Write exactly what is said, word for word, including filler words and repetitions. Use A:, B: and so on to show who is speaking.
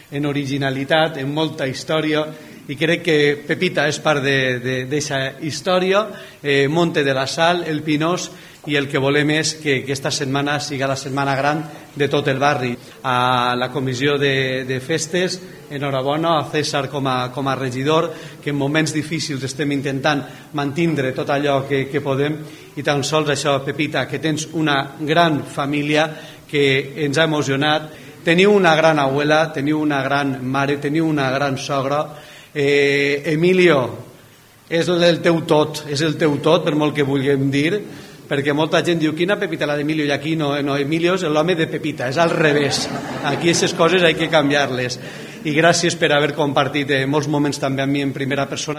A: en originalitat, en molta història, i crec que Pepita és part d'aquesta història. eh, Monte de la Sal, el Pinós, i el que volem és que aquesta setmana siga la setmana gran de tot el barri. A la comissió de, de festes, enhorabona a César com a, com a regidor, que en moments difícils estem intentant mantindre tot allò que, que podem, i tan sols això, Pepita, que tens una gran família que ens ha emocionat. Teniu una gran abuela, teniu una gran mare, teniu una gran sogra. eh, Emilio és el teu tot, és el teu tot, per molt que vulguem dir, perquè molta gent diu, quina Pepita la d'Emilio, i aquí no, no, Emilio és l'home de Pepita, és al revés. Aquí aquestes coses hay que canviar-les. I gràcies per haver compartit molts moments també amb mi en primera persona.